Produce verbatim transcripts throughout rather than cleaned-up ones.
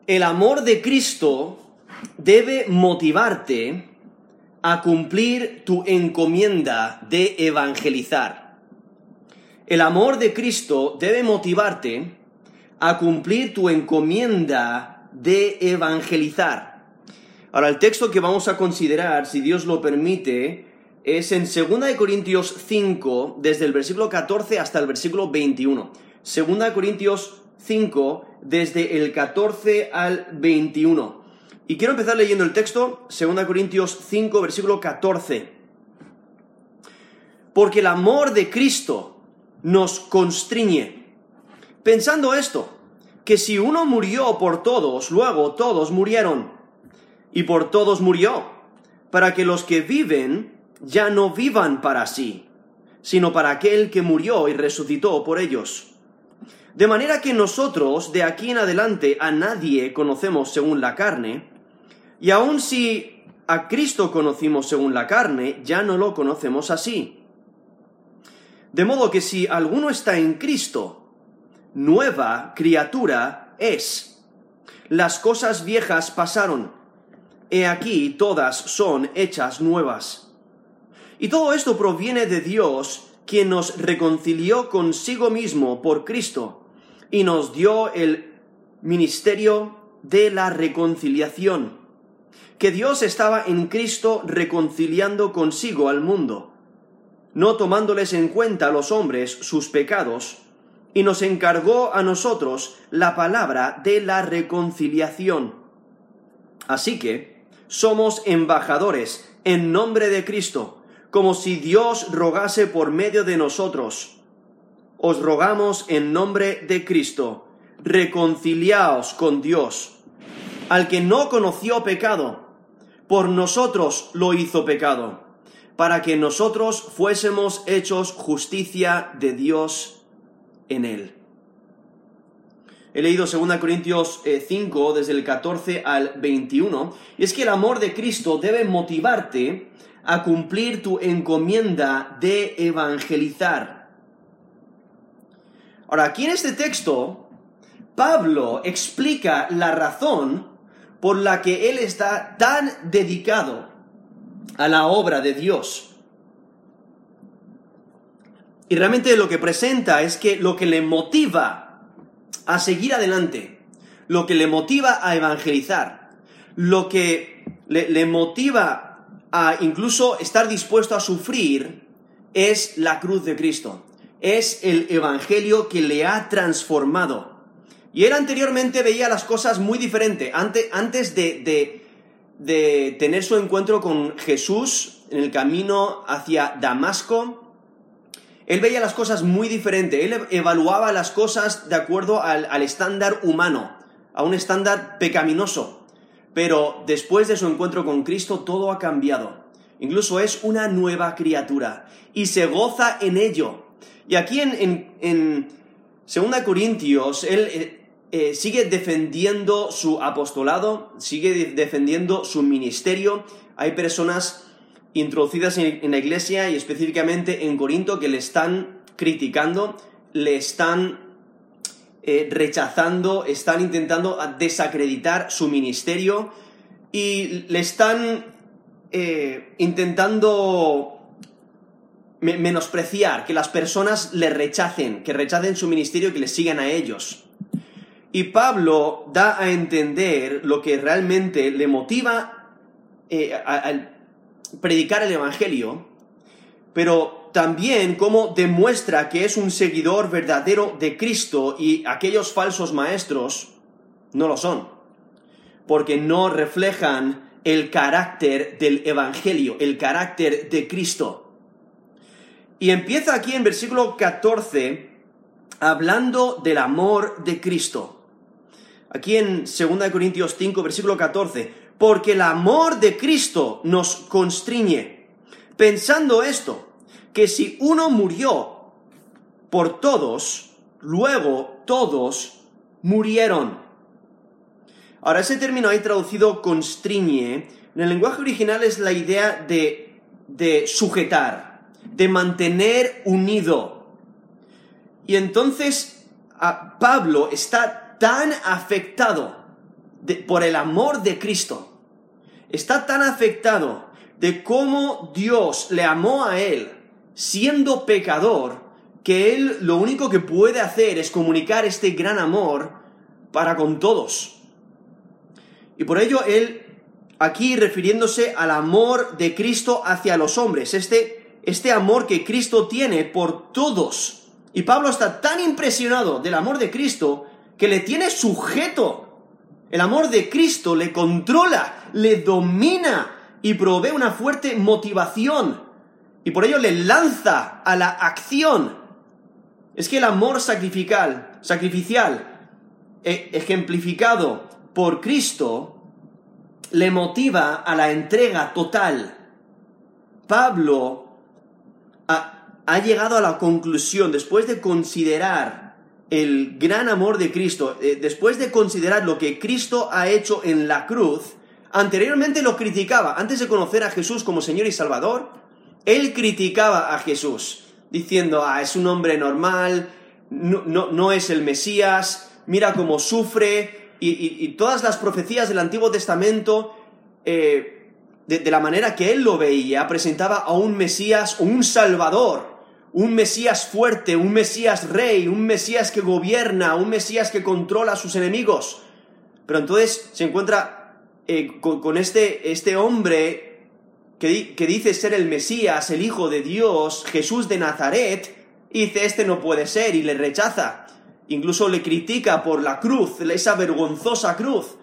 el amor de Cristo debe motivarte a cumplir tu encomienda de evangelizar. El amor de Cristo debe motivarte a cumplir tu encomienda de evangelizar. Ahora, el texto que vamos a considerar, si Dios lo permite, es en segunda de Corintios cinco, desde el versículo catorce hasta el versículo veintiuno. segunda de Corintios cinco, desde el catorce al veintiuno. Y quiero empezar leyendo el texto, segunda de Corintios cinco, versículo catorce. Porque el amor de Cristo nos constriñe, pensando esto, que si uno murió por todos, luego todos murieron, y por todos murió, para que los que viven ya no vivan para sí, sino para aquel que murió y resucitó por ellos. De manera que nosotros, de aquí en adelante, a nadie conocemos según la carne, y aun si a Cristo conocimos según la carne, ya no lo conocemos así. De modo que si alguno está en Cristo, nueva criatura es. Las cosas viejas pasaron, he aquí todas son hechas nuevas. Y todo esto proviene de Dios, quien nos reconcilió consigo mismo por Cristo, y nos dio el ministerio de la reconciliación. Que Dios estaba en Cristo reconciliando consigo al mundo, no tomándoles en cuenta a los hombres sus pecados, y nos encargó a nosotros la palabra de la reconciliación. Así que somos embajadores en nombre de Cristo, como si Dios rogase por medio de nosotros. Os rogamos en nombre de Cristo, reconciliaos con Dios. Al que no conoció pecado, por nosotros lo hizo pecado, para que nosotros fuésemos hechos justicia de Dios en él. He leído segunda de Corintios cinco, desde el catorce al veintiuno, y es que el amor de Cristo debe motivarte a cumplir tu encomienda de evangelizar. Ahora, aquí en este texto, Pablo explica la razón por la que él está tan dedicado a la obra de Dios. Y realmente lo que presenta es que lo que le motiva a seguir adelante, lo que le motiva a evangelizar, lo que le, le motiva a incluso estar dispuesto a sufrir, es la cruz de Cristo. Es el evangelio que le ha transformado. Y él anteriormente veía las cosas muy diferente. Antes, antes de, de, de tener su encuentro con Jesús en el camino hacia Damasco, él veía las cosas muy diferente. Él evaluaba las cosas de acuerdo al, al estándar humano, a un estándar pecaminoso. Pero después de su encuentro con Cristo, todo ha cambiado. Incluso es una nueva criatura y se goza en ello. Y aquí en, en, en segunda de Corintios, él eh, eh, sigue defendiendo su apostolado, sigue de- defendiendo su ministerio. Hay personas introducidas en, en la iglesia y específicamente en Corinto que le están criticando, le están eh, rechazando, están intentando desacreditar su ministerio y le están eh, intentando menospreciar, que las personas le rechacen, que rechacen su ministerio, que le sigan a ellos. Y Pablo da a entender lo que realmente le motiva eh, a, a predicar el evangelio, pero también cómo demuestra que es un seguidor verdadero de Cristo y aquellos falsos maestros no lo son, porque no reflejan el carácter del evangelio, el carácter de Cristo. Y empieza aquí en versículo catorce hablando del amor de Cristo. Aquí en segunda de Corintios cinco, versículo catorce. Porque el amor de Cristo nos constriñe, pensando esto, que si uno murió por todos, luego todos murieron. Ahora, ese término ahí traducido constriñe, en el lenguaje original es la idea de, de sujetar, de mantener unido. Y entonces a Pablo está tan afectado de, por el amor de Cristo. Está tan afectado de cómo Dios le amó a él siendo pecador, que él lo único que puede hacer es comunicar este gran amor para con todos. Y por ello él, aquí refiriéndose al amor de Cristo hacia los hombres, este, este amor que Cristo tiene por todos. Y Pablo está tan impresionado del amor de Cristo que le tiene sujeto. El amor de Cristo le controla, le domina y provee una fuerte motivación. Y por ello le lanza a la acción. Es que el amor sacrificial, sacrificial eh, ejemplificado por Cristo, le motiva a la entrega total. Pablo ha, ha llegado a la conclusión, después de considerar el gran amor de Cristo, eh, después de considerar lo que Cristo ha hecho en la cruz. Anteriormente lo criticaba, antes de conocer a Jesús como Señor y Salvador, él criticaba a Jesús, diciendo, ah, es un hombre normal, no, no, no es el Mesías, mira cómo sufre. Y, y, y todas las profecías del Antiguo Testamento, eh, de, de la manera que él lo veía, presentaba a un Mesías, un Salvador, un Mesías fuerte, un Mesías rey, un Mesías que gobierna, un Mesías que controla a sus enemigos. Pero entonces se encuentra eh, con, con este, este hombre que, que dice ser el Mesías, el Hijo de Dios, Jesús de Nazaret, y dice, este no puede ser, y le rechaza. Incluso le critica por la cruz, esa vergonzosa cruz.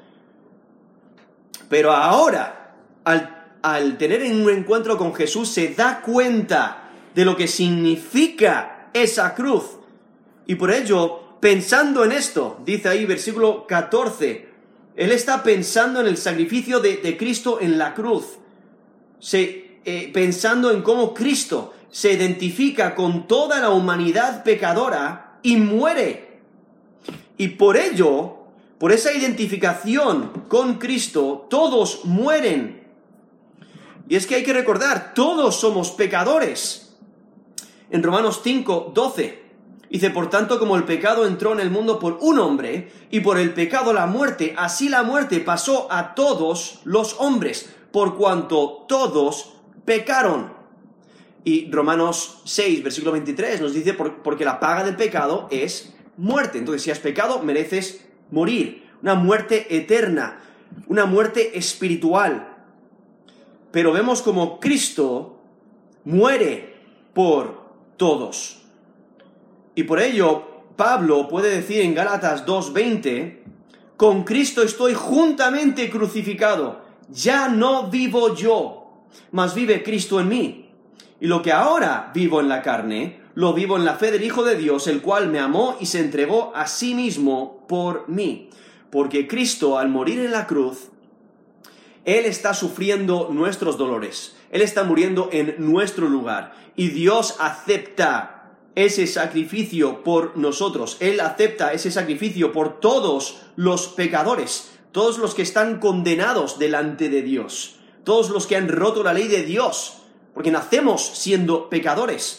Pero ahora, al, al tener un encuentro con Jesús, se da cuenta de lo que significa esa cruz. Y por ello, pensando en esto, dice ahí versículo catorce, él está pensando en el sacrificio de, de Cristo en la cruz. Se, eh, pensando en cómo Cristo se identifica con toda la humanidad pecadora y muere. Y por ello, por esa identificación con Cristo, todos mueren. Y es que hay que recordar, todos somos pecadores. En Romanos cinco, doce, dice, por tanto, como el pecado entró en el mundo por un hombre, y por el pecado la muerte, así la muerte pasó a todos los hombres, por cuanto todos pecaron. Y Romanos seis, versículo veintitrés, nos dice, porque la paga del pecado es muerte. Entonces, si has pecado, mereces morir. Una muerte eterna, una muerte espiritual. Pero vemos como Cristo muere por todos. Y por ello, Pablo puede decir en Gálatas dos veinte, con Cristo estoy juntamente crucificado. Ya no vivo yo, mas vive Cristo en mí. Y lo que ahora vivo en la carne, lo vivo en la fe del Hijo de Dios, el cual me amó y se entregó a sí mismo por mí. Porque Cristo, al morir en la cruz, Él está sufriendo nuestros dolores. Él está muriendo en nuestro lugar. Y Dios acepta ese sacrificio por nosotros. Él acepta ese sacrificio por todos los pecadores. Todos los que están condenados delante de Dios. Todos los que han roto la ley de Dios. Porque nacemos siendo pecadores.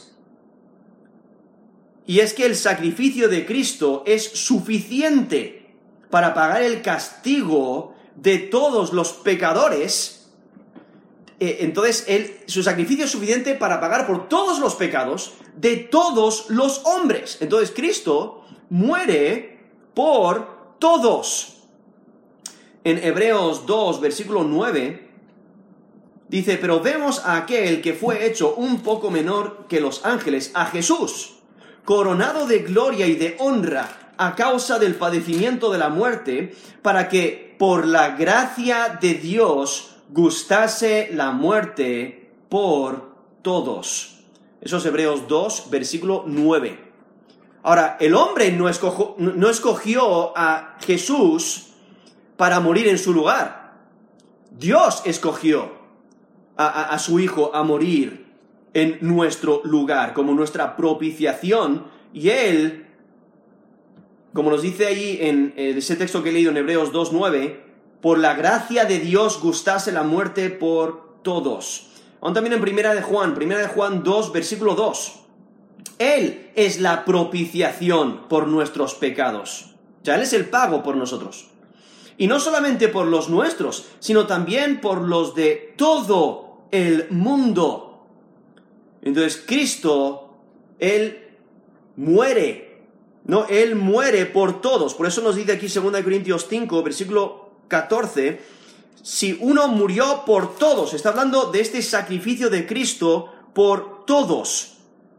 Y es que el sacrificio de Cristo es suficiente para pagar el castigo de todos los pecadores. Eh, entonces, él, su sacrificio es suficiente para pagar por todos los pecados de todos los hombres. Entonces, Cristo muere por todos. En Hebreos dos, versículo nueve, dice, pero vemos a aquel que fue hecho un poco menor que los ángeles, a Jesús, coronado de gloria y de honra a causa del padecimiento de la muerte, para que por la gracia de Dios gustase la muerte por todos. Eso es Hebreos dos, versículo nueve. Ahora, el hombre no escogió, no escogió a Jesús para morir en su lugar. Dios escogió a, a, a su Hijo a morir en nuestro lugar, como nuestra propiciación, y Él, como nos dice ahí en ese texto que he leído en Hebreos dos nueve, por la gracia de Dios gustase la muerte por todos. Aún también en Primera de Juan, Primera de Juan dos, versículo dos. Él es la propiciación por nuestros pecados. O sea, Él es el pago por nosotros. Y no solamente por los nuestros, sino también por los de todo el mundo. Entonces Cristo, Él muere, ¿no? Él muere por todos. Por eso nos dice aquí segunda Corintios cinco, versículo catorce, si uno murió por todos, está hablando de este sacrificio de Cristo por todos.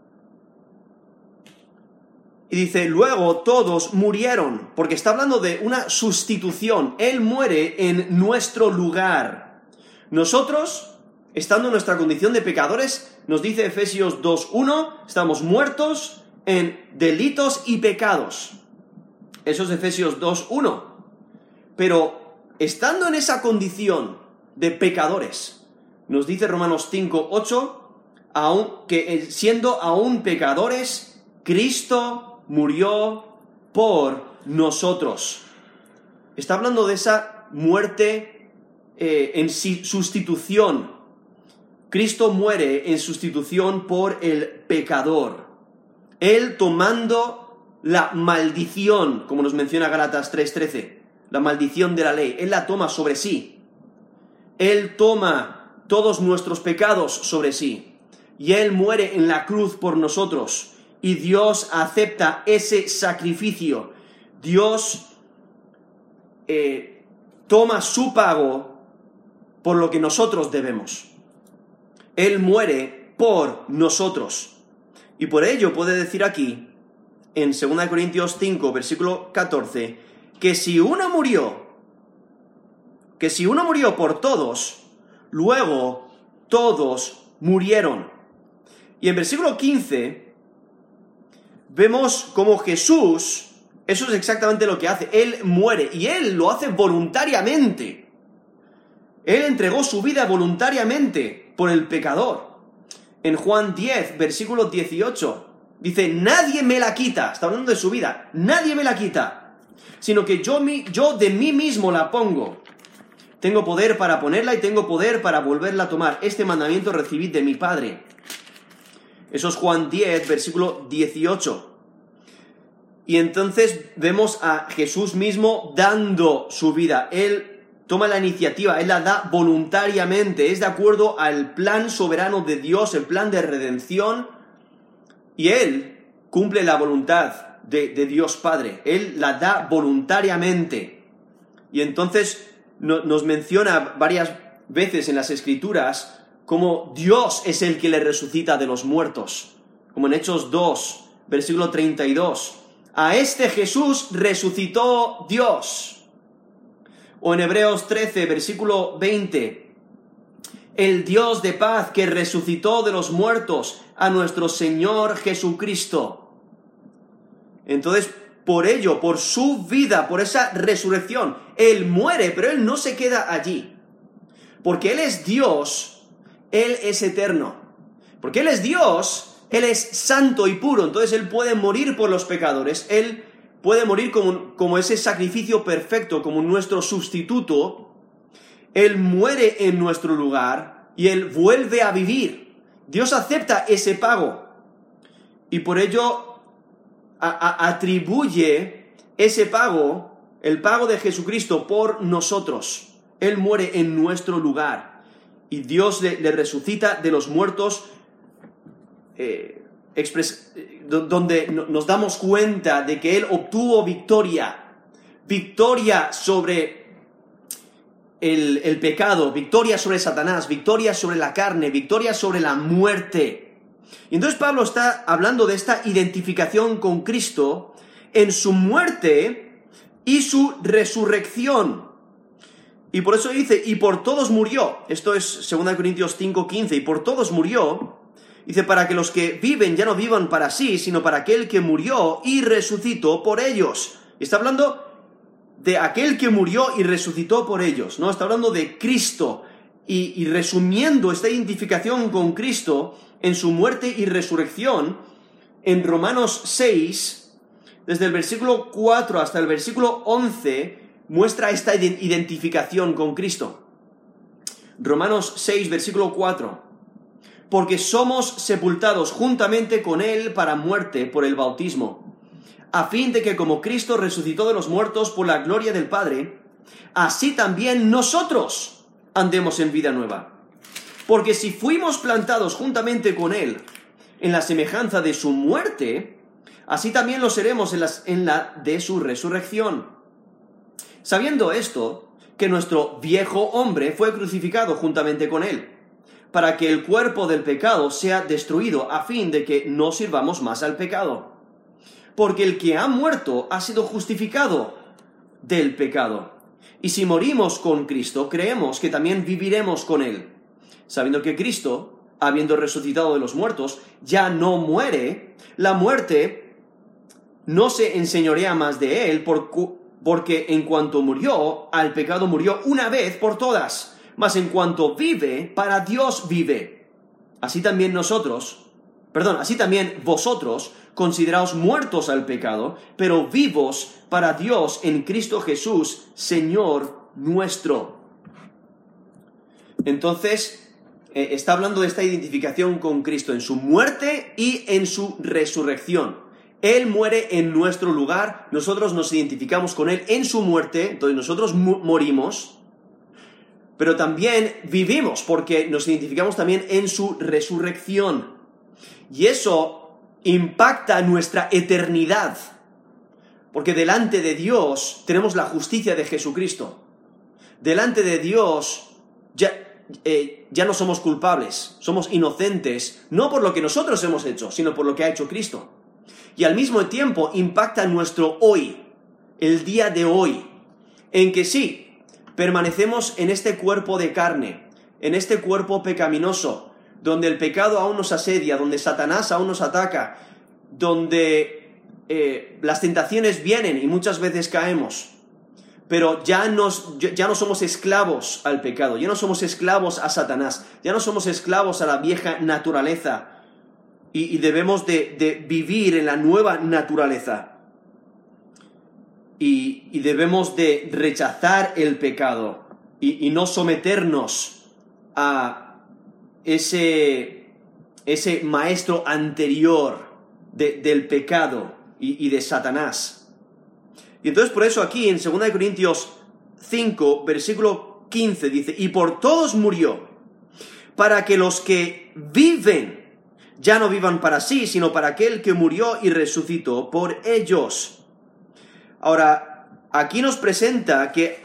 Y dice, luego todos murieron, porque está hablando de una sustitución. Él muere en nuestro lugar. Nosotros, estando en nuestra condición de pecadores, nos dice Efesios dos uno, estamos muertos en delitos y pecados. Eso es Efesios dos uno. Pero estando en esa condición de pecadores, nos dice Romanos cinco ocho, aun, que siendo aún pecadores, Cristo murió por nosotros. Está hablando de esa muerte eh, en sustitución. Cristo muere en sustitución por el pecador. Él tomando la maldición, como nos menciona Gálatas tres trece, la maldición de la ley, Él la toma sobre sí. Él toma todos nuestros pecados sobre sí. Y Él muere en la cruz por nosotros. Y Dios acepta ese sacrificio. Dios eh, toma su pago por lo que nosotros debemos. Él muere por nosotros. Y por ello puede decir aquí, en segunda Corintios cinco, versículo catorce, que si uno murió, que si uno murió por todos, luego todos murieron. Y en versículo quince, vemos como Jesús, eso es exactamente lo que hace, Él muere, y Él lo hace voluntariamente. Él entregó su vida voluntariamente por el pecador. En Juan diez, versículo dieciocho, dice, nadie me la quita, está hablando de su vida, nadie me la quita, sino que yo, yo de mí mismo la pongo. Tengo poder para ponerla y tengo poder para volverla a tomar. Este mandamiento recibid de mi Padre. Eso es Juan diez, versículo dieciocho. Y entonces vemos a Jesús mismo dando su vida. Él toma la iniciativa, Él la da voluntariamente, es de acuerdo al plan soberano de Dios, el plan de redención, y Él cumple la voluntad de, de Dios Padre. Él la da voluntariamente. Y entonces no, nos menciona varias veces en las Escrituras como Dios es el que le resucita de los muertos. Como en Hechos dos, versículo treinta y dos. A este Jesús resucitó Dios. O en Hebreos trece, versículo veinte. El Dios de paz que resucitó de los muertos a nuestro Señor Jesucristo. Entonces, por ello, por su vida, por esa resurrección, Él muere, pero Él no se queda allí. Porque Él es Dios, Él es eterno. Porque Él es Dios, Él es santo y puro, entonces Él puede morir por los pecadores, Él puede morir como, como ese sacrificio perfecto, como nuestro sustituto. Él muere en nuestro lugar y Él vuelve a vivir. Dios acepta ese pago y por ello a, a, atribuye ese pago, el pago de Jesucristo por nosotros. Él muere en nuestro lugar y Dios le, le resucita de los muertos, eh, expres, donde nos damos cuenta de que Él obtuvo victoria, victoria sobre el, el pecado, victoria sobre Satanás, victoria sobre la carne, victoria sobre la muerte. Y entonces Pablo está hablando de esta identificación con Cristo en su muerte y su resurrección. Y por eso dice, y por todos murió. Esto es segunda Corintios cinco quince, y por todos murió. Dice, para que los que viven ya no vivan para sí, sino para aquel que murió y resucitó por ellos. Está hablando de aquel que murió y resucitó por ellos, ¿no? Está hablando de Cristo. Y, y resumiendo esta identificación con Cristo en su muerte y resurrección, en Romanos seis, desde el versículo cuatro hasta el versículo once, muestra esta identificación con Cristo. Romanos seis, versículo cuatro. Porque somos sepultados juntamente con Él para muerte por el bautismo, a fin de que como Cristo resucitó de los muertos por la gloria del Padre, así también nosotros andemos en vida nueva. Porque si fuimos plantados juntamente con Él en la semejanza de su muerte, así también lo seremos en, las, en la de su resurrección. Sabiendo esto, que nuestro viejo hombre fue crucificado juntamente con Él, para que el cuerpo del pecado sea destruido, a fin de que no sirvamos más al pecado. Porque el que ha muerto ha sido justificado del pecado. Y si morimos con Cristo, creemos que también viviremos con Él, sabiendo que Cristo, habiendo resucitado de los muertos, ya no muere. La muerte no se enseñorea más de Él, por, porque en cuanto murió, al pecado murió una vez por todas. Mas en cuanto vive, para Dios vive. Así también nosotros, perdón, así también vosotros, consideraos muertos al pecado, pero vivos para Dios en Cristo Jesús, Señor nuestro. Entonces, eh, está hablando de esta identificación con Cristo en su muerte y en su resurrección. Él muere en nuestro lugar, nosotros nos identificamos con Él en su muerte, entonces nosotros mu- morimos, pero también vivimos porque nos identificamos también en su resurrección. Y eso impacta nuestra eternidad, porque delante de Dios tenemos la justicia de Jesucristo. Delante de Dios ya, eh, ya no somos culpables, somos inocentes, no por lo que nosotros hemos hecho, sino por lo que ha hecho Cristo. Y al mismo tiempo impacta nuestro hoy, el día de hoy, en que sí, permanecemos en este cuerpo de carne, en este cuerpo pecaminoso, donde el pecado aún nos asedia, donde Satanás aún nos ataca, donde eh, las tentaciones vienen y muchas veces caemos, pero ya, nos, ya no somos esclavos al pecado, ya no somos esclavos a Satanás, ya no somos esclavos a la vieja naturaleza, y, y debemos de, de vivir en la nueva naturaleza. Y, y debemos de rechazar el pecado y, y no someternos a ese, ese maestro anterior de, del pecado y, y de Satanás. Y entonces por eso aquí en segunda de Corintios cinco, versículo quince dice, y por todos murió, para que los que viven ya no vivan para sí, sino para aquel que murió y resucitó por ellos. Ahora, aquí nos presenta que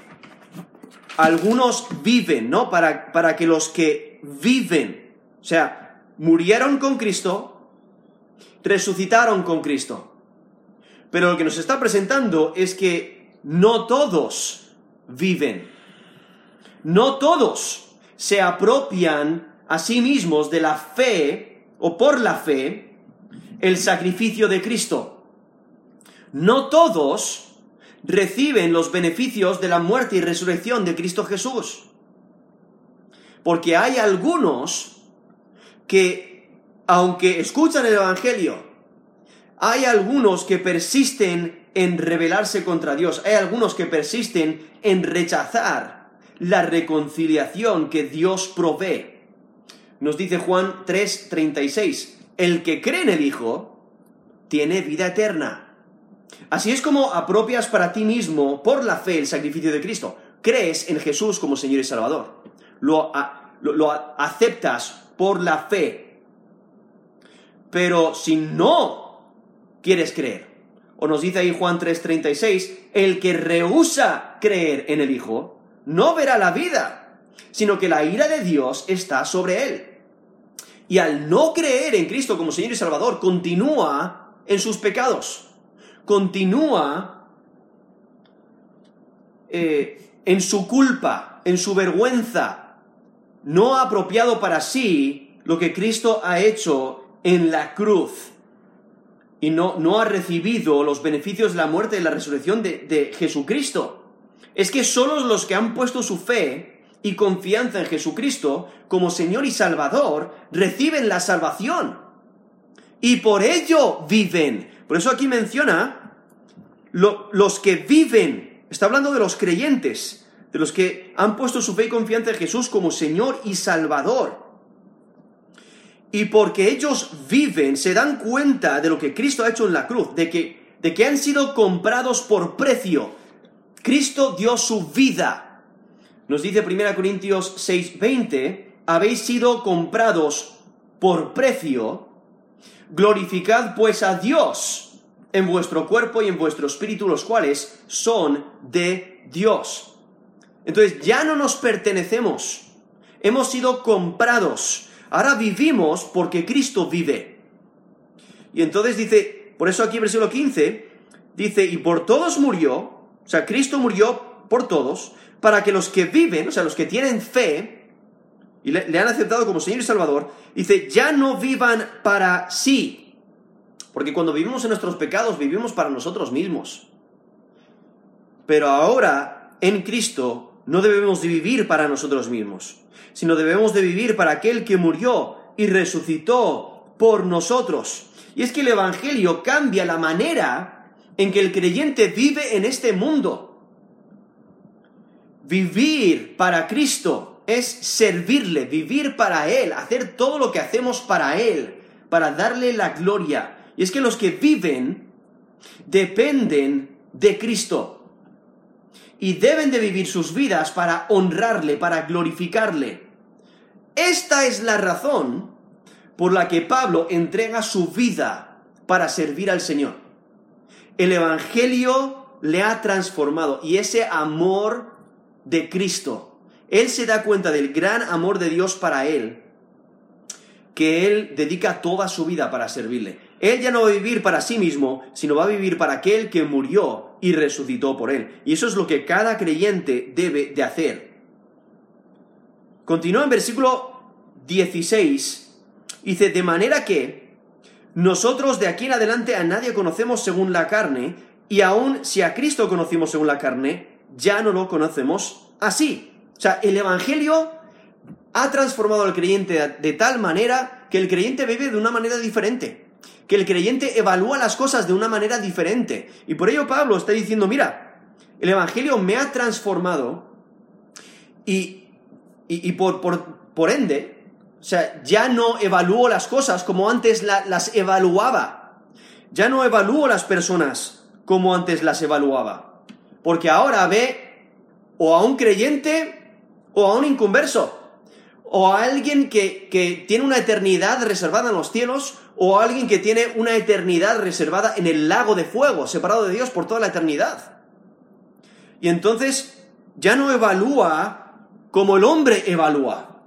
algunos viven, ¿no? Para, para que los que viven, o sea, murieron con Cristo, resucitaron con Cristo. Pero lo que nos está presentando es que no todos viven. No todos se apropian a sí mismos de la fe, o por la fe, el sacrificio de Cristo. No todos reciben los beneficios de la muerte y resurrección de Cristo Jesús. Porque hay algunos que, aunque escuchan el Evangelio, hay algunos que persisten en rebelarse contra Dios, hay algunos que persisten en rechazar la reconciliación que Dios provee. Nos dice Juan tres treinta y seis, el que cree en el Hijo tiene vida eterna. Así es como apropias para ti mismo, por la fe, el sacrificio de Cristo. Crees en Jesús como Señor y Salvador. Lo, a, lo, lo aceptas por la fe. Pero si no quieres creer, o nos dice ahí Juan tres treinta y seis, el que rehúsa creer en el Hijo, no verá la vida, sino que la ira de Dios está sobre él. Y al no creer en Cristo como Señor y Salvador, continúa en sus pecados. Continúa eh, en su culpa, en su vergüenza. No ha apropiado para sí lo que Cristo ha hecho en la cruz. Y no, no ha recibido los beneficios de la muerte y la resurrección de, de Jesucristo. Es que solo los que han puesto su fe y confianza en Jesucristo como Señor y Salvador reciben la salvación. Y por ello viven. Por eso aquí menciona lo, los que viven. Está hablando de los creyentes, de los que han puesto su fe y confianza en Jesús como Señor y Salvador. Y porque ellos viven, se dan cuenta de lo que Cristo ha hecho en la cruz, de que, de que han sido comprados por precio. Cristo dio su vida. Nos dice primera Corintios seis veinte, habéis sido comprados por precio, glorificad pues a Dios en vuestro cuerpo y en vuestro espíritu, los cuales son de Dios. Entonces ya no nos pertenecemos, hemos sido comprados, ahora vivimos porque Cristo vive. Y entonces dice, por eso aquí en versículo quince, dice, y por todos murió, o sea, Cristo murió por todos, para que los que viven, o sea, los que tienen fe, y le, le han aceptado como Señor y Salvador, dice, ya no vivan para sí, porque cuando vivimos en nuestros pecados, vivimos para nosotros mismos. Pero ahora, en Cristo, no debemos de vivir para nosotros mismos, sino debemos de vivir para aquel que murió y resucitó por nosotros. Y es que el Evangelio cambia la manera en que el creyente vive en este mundo. Vivir para Cristo es servirle, vivir para Él, hacer todo lo que hacemos para Él, para darle la gloria. Y es que los que viven dependen de Cristo. Y deben de vivir sus vidas para honrarle, para glorificarle. Esta es la razón por la que Pablo entrega su vida para servir al Señor. El Evangelio le ha transformado y ese amor de Cristo, él se da cuenta del gran amor de Dios para él, que él dedica toda su vida para servirle. Él ya no va a vivir para sí mismo, sino va a vivir para aquel que murió y resucitó por él. Y eso es lo que cada creyente debe de hacer. Continúa en versículo dieciséis, dice, de manera que nosotros de aquí en adelante a nadie conocemos según la carne, y aun si a Cristo conocimos según la carne, ya no lo conocemos así. O sea, el Evangelio ha transformado al creyente de tal manera que el creyente vive de una manera diferente, que el creyente evalúa las cosas de una manera diferente. Y por ello Pablo está diciendo, mira, el Evangelio me ha transformado y, y, y por, por, por ende, o sea, ya no evalúo las cosas como antes la, las evaluaba. Ya no evalúo las personas como antes las evaluaba. Porque ahora ve o a un creyente o a un inconverso. O a alguien que, que tiene una eternidad reservada en los cielos, o a alguien que tiene una eternidad reservada en el lago de fuego, separado de Dios por toda la eternidad. Y entonces ya no evalúa como el hombre evalúa,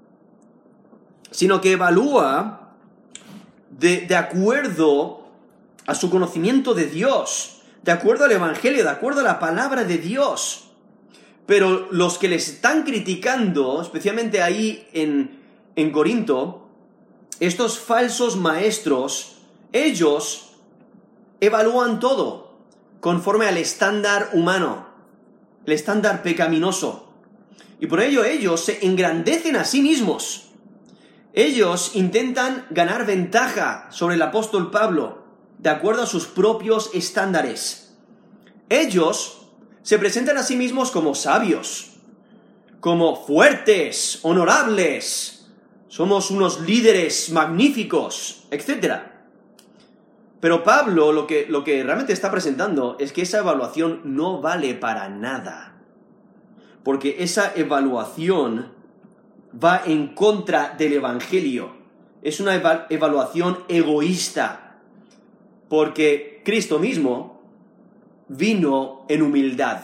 sino que evalúa de, de acuerdo a su conocimiento de Dios, de acuerdo al Evangelio, de acuerdo a la palabra de Dios. Pero los que les están criticando, especialmente ahí en, en Corinto, estos falsos maestros, ellos evalúan todo conforme al estándar humano, el estándar pecaminoso. Y por ello ellos se engrandecen a sí mismos. Ellos intentan ganar ventaja sobre el apóstol Pablo, de acuerdo a sus propios estándares. Ellos se presentan a sí mismos como sabios, como fuertes, honorables, somos unos líderes magníficos, etcétera. Pero Pablo lo que, lo que realmente está presentando es que esa evaluación no vale para nada, porque esa evaluación va en contra del Evangelio. Es una eva- evaluación egoísta, porque Cristo mismo vino en humildad,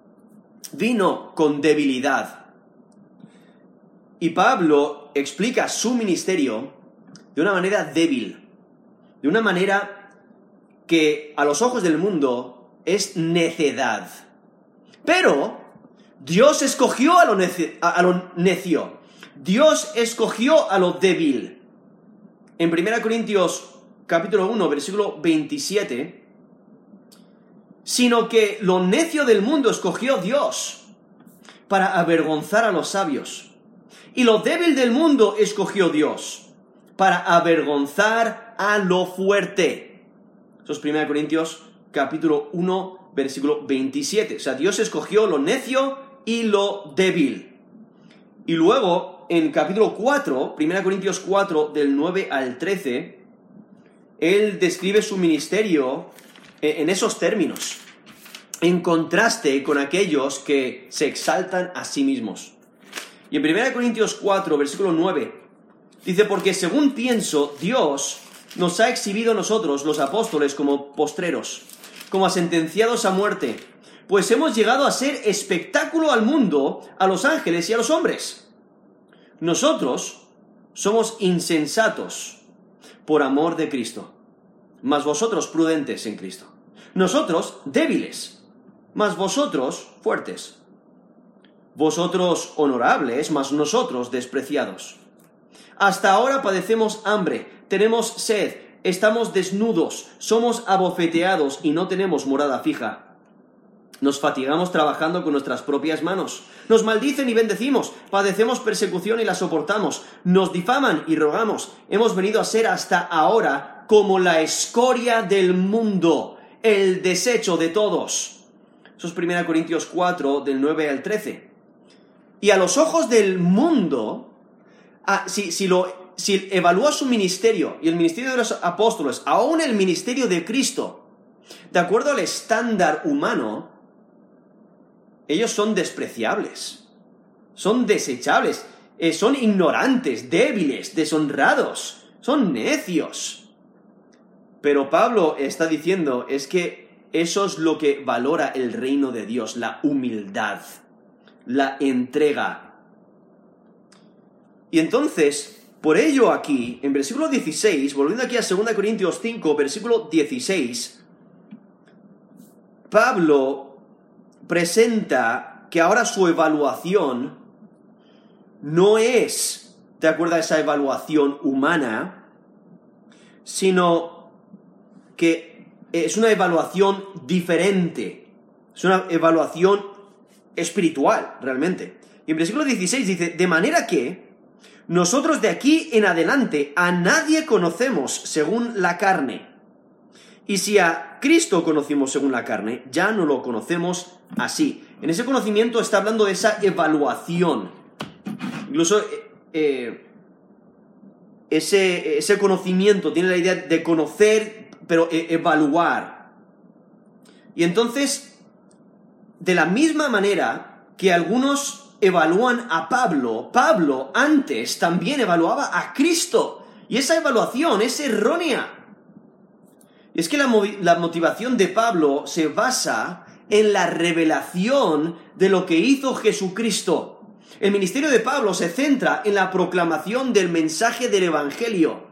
vino con debilidad. Y Pablo explica su ministerio de una manera débil, de una manera que a los ojos del mundo es necedad. Pero Dios escogió a lo necio, a lo necio. Dios escogió a lo débil. En primera Corintios capítulo uno, versículo veintisiete, sino que lo necio del mundo escogió Dios para avergonzar a los sabios. Y lo débil del mundo escogió Dios para avergonzar a lo fuerte. Eso es primera Corintios capítulo uno, versículo veintisiete. O sea, Dios escogió lo necio y lo débil. Y luego, en capítulo cuatro, primera Corintios cuatro, del nueve al trece, él describe su ministerio en esos términos. en contraste con aquellos que se exaltan a sí mismos. Y en primera Corintios cuatro, versículo nueve, dice, porque según pienso, Dios nos ha exhibido a nosotros, los apóstoles, como postreros, como a sentenciados a muerte, pues hemos llegado a ser espectáculo al mundo, a los ángeles y a los hombres. Nosotros somos insensatos por amor de Cristo, mas vosotros prudentes en Cristo. Nosotros débiles, mas vosotros fuertes. Vosotros honorables, mas nosotros despreciados. Hasta ahora padecemos hambre, tenemos sed, estamos desnudos, somos abofeteados y no tenemos morada fija. Nos fatigamos trabajando con nuestras propias manos. Nos maldicen y bendecimos, padecemos persecución y la soportamos. Nos difaman y rogamos. Hemos venido a ser hasta ahora como la escoria del mundo, el desecho de todos. Eso es primera Corintios cuatro, del nueve al trece. Y a los ojos del mundo, ah, si, si, lo, si evalúa su ministerio y el ministerio de los apóstoles, aún el ministerio de Cristo, de acuerdo al estándar humano, ellos son despreciables, son desechables, eh, son ignorantes, débiles, deshonrados, son necios. Pero Pablo está diciendo es que eso es lo que valora el reino de Dios, la humildad, la entrega. Y entonces, por ello aquí, en versículo dieciséis, volviendo aquí a segunda Corintios cinco, versículo dieciséis, Pablo presenta que ahora su evaluación no es, de acuerdo a esa evaluación humana, sino que es una evaluación diferente, es una evaluación espiritual, realmente. Y en versículo dieciséis dice, de manera que nosotros de aquí en adelante a nadie conocemos según la carne. Y si a Cristo conocimos según la carne, ya no lo conocemos así. En ese conocimiento está hablando de esa evaluación. Incluso eh, ese, ese conocimiento tiene la idea de conocer, pero eh, evaluar. Y entonces, de la misma manera que algunos evalúan a Pablo, Pablo antes también evaluaba a Cristo. Y esa evaluación es errónea. Y es que la, movi- la motivación de Pablo se basa en la revelación de lo que hizo Jesucristo. El ministerio de Pablo se centra en la proclamación del mensaje del Evangelio.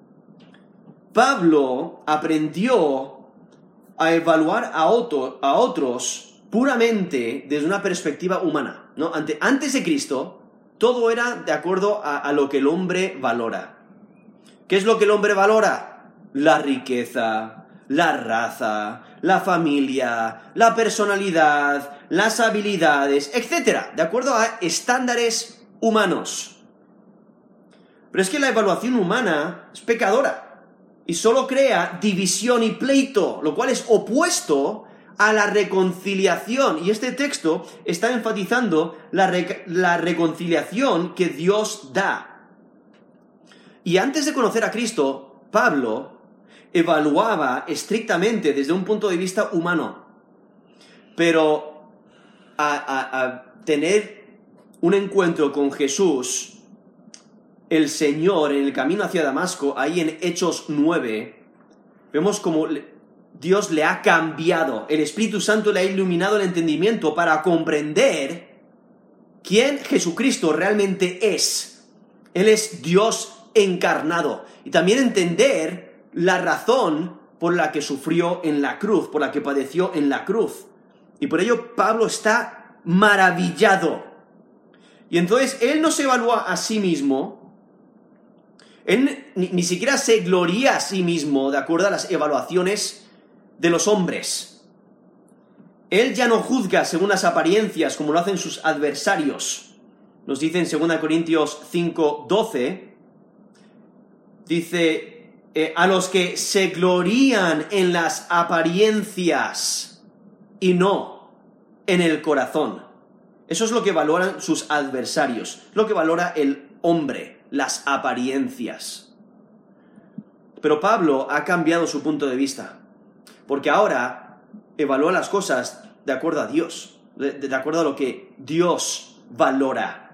Pablo aprendió a evaluar a, otro, a otros puramente desde una perspectiva humana, ¿no? Ante, antes de Cristo, todo era de acuerdo a, a lo que el hombre valora. ¿Qué es lo que el hombre valora? La riqueza, la raza, la familia, la personalidad, las habilidades, etcétera, de acuerdo a estándares humanos. Pero es que la evaluación humana es pecadora y solo crea división y pleito, lo cual es opuesto a la reconciliación. Y este texto está enfatizando la, re- la reconciliación que Dios da. Y antes de conocer a Cristo, Pablo evaluaba estrictamente desde un punto de vista humano. Pero a, a, a tener un encuentro con Jesús, el Señor, en el camino hacia Damasco, ahí en Hechos nueve, vemos como Dios le ha cambiado, el Espíritu Santo le ha iluminado el entendimiento para comprender quién Jesucristo realmente es. Él es Dios encarnado. Y también entender la razón por la que sufrió en la cruz, por la que padeció en la cruz. Y por ello Pablo está maravillado. Y entonces él no se evalúa a sí mismo, él ni, ni siquiera se gloría a sí mismo de acuerdo a las evaluaciones de los hombres. Él ya no juzga según las apariencias como lo hacen sus adversarios. Nos dice en segunda Corintios cinco doce, dice, eh, a los que se glorían en las apariencias y no en el corazón. Eso es lo que valoran sus adversarios, lo que valora el hombre, las apariencias. Pero Pablo ha cambiado su punto de vista, porque ahora evalúa las cosas de acuerdo a Dios, de, de acuerdo a lo que Dios valora.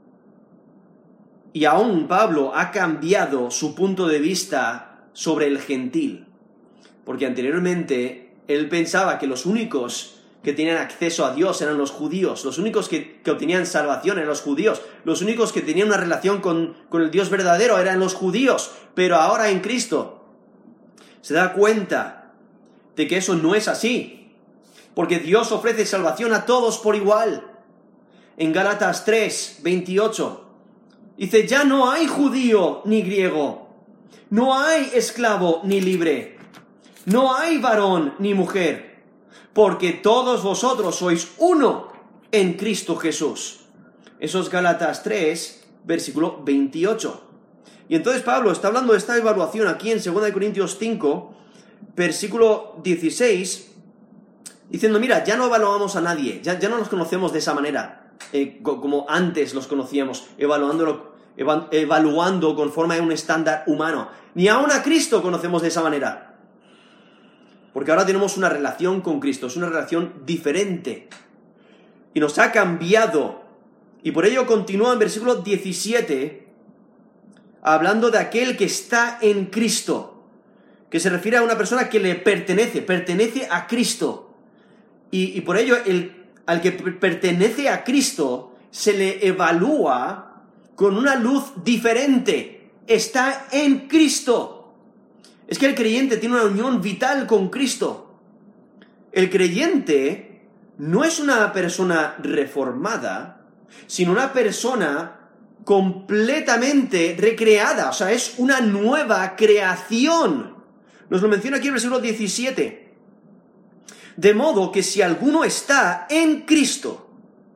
Y aún Pablo ha cambiado su punto de vista sobre el gentil, porque anteriormente él pensaba que los únicos que tenían acceso a Dios eran los judíos, los únicos que, que obtenían salvación eran los judíos, los únicos que tenían una relación con, con el Dios verdadero eran los judíos, pero ahora en Cristo se da cuenta de que eso no es así, porque Dios ofrece salvación a todos por igual. En Gálatas tres, veintiocho, dice, ya no hay judío ni griego, no hay esclavo ni libre, no hay varón ni mujer, porque todos vosotros sois uno en Cristo Jesús. Eso es Gálatas tres, versículo veintiocho. Y entonces Pablo está hablando de esta evaluación aquí en segunda de Corintios cinco, versículo dieciséis, diciendo, mira, ya no evaluamos a nadie, ya, ya no los conocemos de esa manera, eh, como antes los conocíamos, evaluándolo, eva, evaluando conforme a un estándar humano. Ni aun a Cristo conocemos de esa manera. Porque ahora tenemos una relación con Cristo, es una relación diferente. Y nos ha cambiado. Y por ello continúa en versículo diecisiete, hablando de aquel que está en Cristo, que se refiere a una persona que le pertenece, pertenece a Cristo. Y, y por ello, el, al que pertenece a Cristo, se le evalúa con una luz diferente. Está en Cristo. Es que el creyente tiene una unión vital con Cristo. El creyente no es una persona reformada, sino una persona completamente recreada, o sea, es una nueva creación. Nos lo menciona aquí el versículo diecisiete. De modo que si alguno está en Cristo,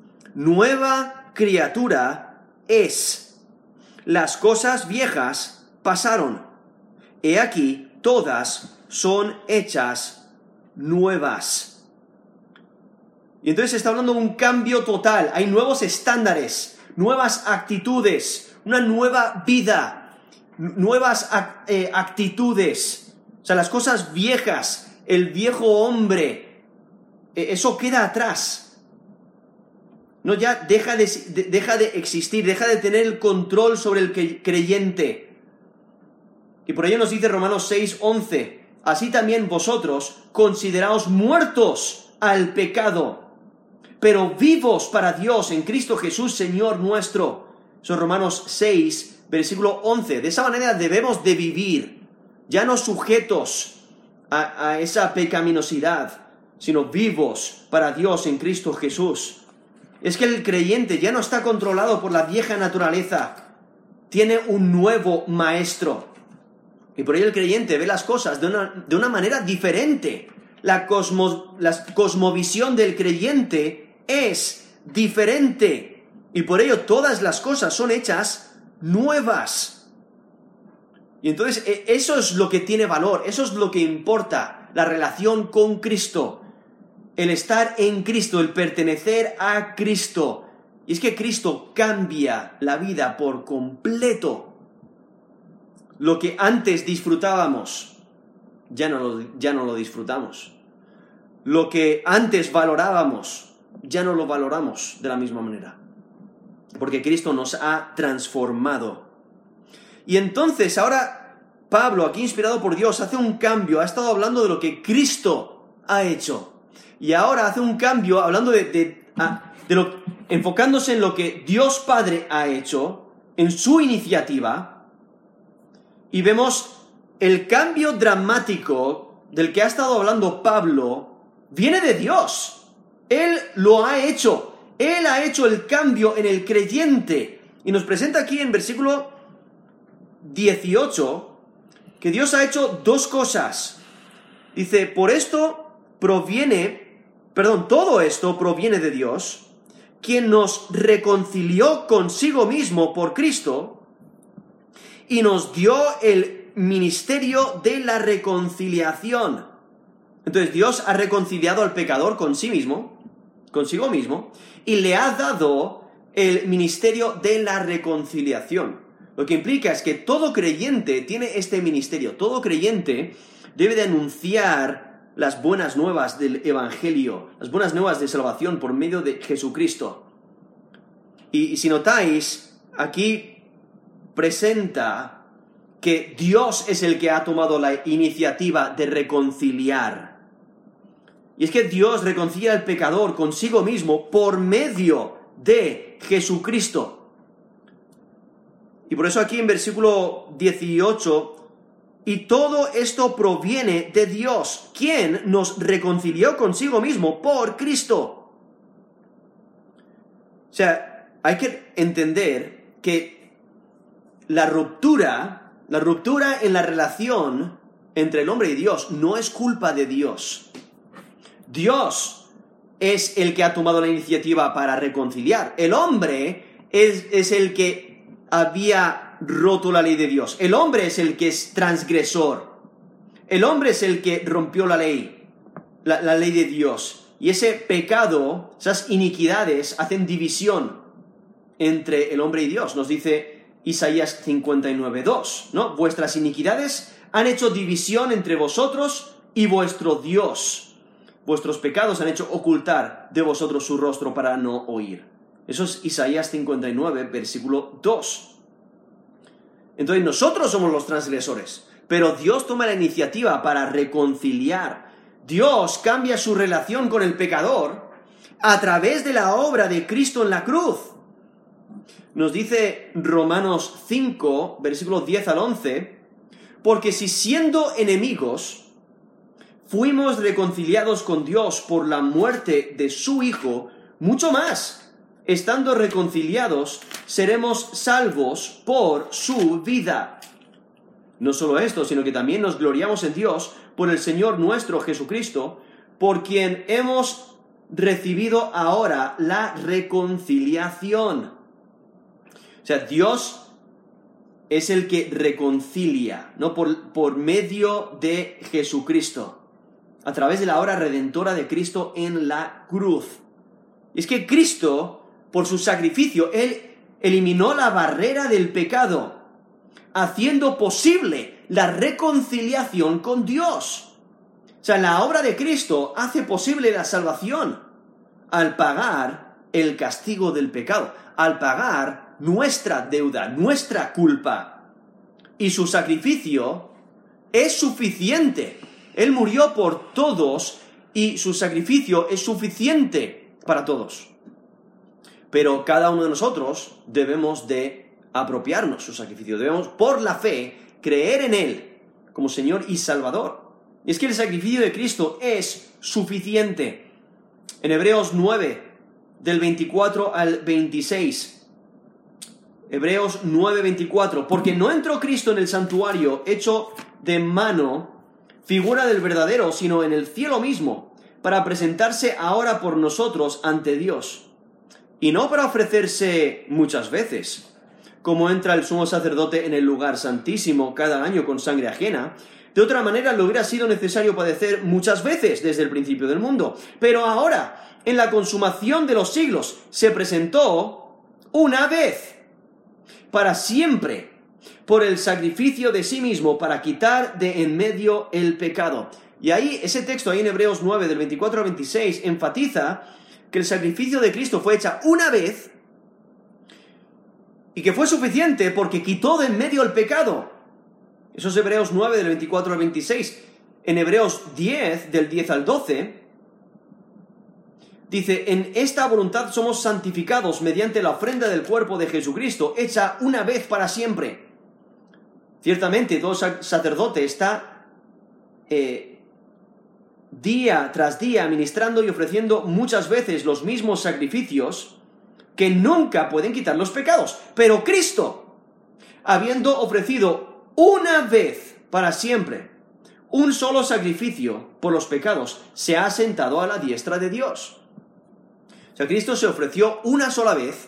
nueva criatura es. Las cosas viejas pasaron. He aquí, todas son hechas nuevas. Y entonces está hablando de un cambio total. Hay nuevos estándares, nuevas actitudes, una nueva vida, nuevas eh, actitudes. O sea, las cosas viejas, el viejo hombre, eh, eso queda atrás. No, ya deja de, de, deja de existir, deja de tener el control sobre el creyente. Y por ello nos dice Romanos seis, once, así también vosotros consideraos muertos al pecado, pero vivos para Dios en Cristo Jesús, Señor nuestro. Son Romanos seis, versículo once. De esa manera debemos de vivir, ya no sujetos a, a esa pecaminosidad, sino vivos para Dios en Cristo Jesús. Es que el creyente ya no está controlado por la vieja naturaleza, tiene un nuevo maestro. Y por ello el creyente ve las cosas de una, de una manera diferente. La, cosmos, la cosmovisión del creyente es diferente. Y por ello todas las cosas son hechas nuevas. Y entonces eso es lo que tiene valor, eso es lo que importa, la relación con Cristo. El estar en Cristo, el pertenecer a Cristo. Y es que Cristo cambia la vida por completo. Lo que antes disfrutábamos, ya no lo, ya no lo disfrutamos. Lo que antes valorábamos, ya no lo valoramos de la misma manera. Porque Cristo nos ha transformado. Y entonces ahora Pablo, aquí inspirado por Dios, hace un cambio. Ha estado hablando de lo que Cristo ha hecho. Y ahora hace un cambio hablando de, de, de lo, enfocándose en lo que Dios Padre ha hecho, en su iniciativa. Y vemos el cambio dramático del que ha estado hablando Pablo, viene de Dios. Él lo ha hecho. Él ha hecho el cambio en el creyente. Y nos presenta aquí en versículo dieciocho que Dios ha hecho dos cosas. Dice, por esto proviene, perdón, todo esto proviene de Dios, quien nos reconcilió consigo mismo por Cristo, y nos dio el ministerio de la reconciliación. Entonces Dios ha reconciliado al pecador con sí mismo, consigo mismo, y le ha dado el ministerio de la reconciliación. Lo que implica es que todo creyente tiene este ministerio. Todo creyente debe de anunciar las buenas nuevas del Evangelio, las buenas nuevas de salvación por medio de Jesucristo. Y, y si notáis, aquí presenta que Dios es el que ha tomado la iniciativa de reconciliar. Y es que Dios reconcilia al pecador consigo mismo por medio de Jesucristo. Y por eso aquí en versículo dieciocho, y todo esto proviene de Dios, quien nos reconcilió consigo mismo por Cristo. O sea, hay que entender que la ruptura, la ruptura en la relación entre el hombre y Dios no es culpa de Dios. Dios es el que ha tomado la iniciativa para reconciliar. El hombre es, es el que había roto la ley de Dios. El hombre es el que es transgresor. El hombre es el que rompió la ley, la, la ley de Dios. Y ese pecado, esas iniquidades, hacen división entre el hombre y Dios. Nos dice Isaías cincuenta y nueve, dos, ¿no? Vuestras iniquidades han hecho división entre vosotros y vuestro Dios. Vuestros pecados han hecho ocultar de vosotros su rostro para no oír. Eso es Isaías cincuenta y nueve, versículo dos. Entonces nosotros somos los transgresores, pero Dios toma la iniciativa para reconciliar. Dios cambia su relación con el pecador a través de la obra de Cristo en la cruz. Nos dice Romanos cinco, versículos diez al once, porque si siendo enemigos fuimos reconciliados con Dios por la muerte de su Hijo, mucho más, estando reconciliados, seremos salvos por su vida. No solo esto, sino que también nos gloriamos en Dios por el Señor nuestro Jesucristo, por quien hemos recibido ahora la reconciliación. O sea, Dios es el que reconcilia, ¿no? Por, por medio de Jesucristo, a través de la obra redentora de Cristo en la cruz. Y es que Cristo, por su sacrificio, Él eliminó la barrera del pecado, haciendo posible la reconciliación con Dios. O sea, la obra de Cristo hace posible la salvación al pagar el castigo del pecado, al pagar nuestra deuda, nuestra culpa. Y su sacrificio es suficiente. Él murió por todos y su sacrificio es suficiente para todos. Pero cada uno de nosotros debemos de apropiarnos su sacrificio. Debemos, por la fe, creer en Él como Señor y Salvador. Y es que el sacrificio de Cristo es suficiente. En Hebreos nueve, del veinticuatro al veintiséis. Hebreos nueve, veinticuatro. Porque no entró Cristo en el santuario hecho de mano, figura del verdadero, sino en el cielo mismo, para presentarse ahora por nosotros ante Dios. Y no para ofrecerse muchas veces, como entra el sumo sacerdote en el lugar santísimo cada año con sangre ajena. De otra manera le hubiera sido necesario padecer muchas veces desde el principio del mundo. Pero ahora, en la consumación de los siglos, se presentó una vez, para siempre, por el sacrificio de sí mismo para quitar de en medio el pecado. Y ahí, ese texto ahí en Hebreos nueve, del veinticuatro al veintiséis, enfatiza que el sacrificio de Cristo fue hecho una vez y que fue suficiente porque quitó de en medio el pecado. Eso es Hebreos nueve, del veinticuatro al veintiséis. En Hebreos diez, del diez al doce, dice, en esta voluntad somos santificados mediante la ofrenda del cuerpo de Jesucristo, hecha una vez para siempre. Ciertamente, todo sacerdote está eh, día tras día ministrando y ofreciendo muchas veces los mismos sacrificios que nunca pueden quitar los pecados. Pero Cristo, habiendo ofrecido una vez para siempre un solo sacrificio por los pecados, se ha sentado a la diestra de Dios. O sea, Cristo se ofreció una sola vez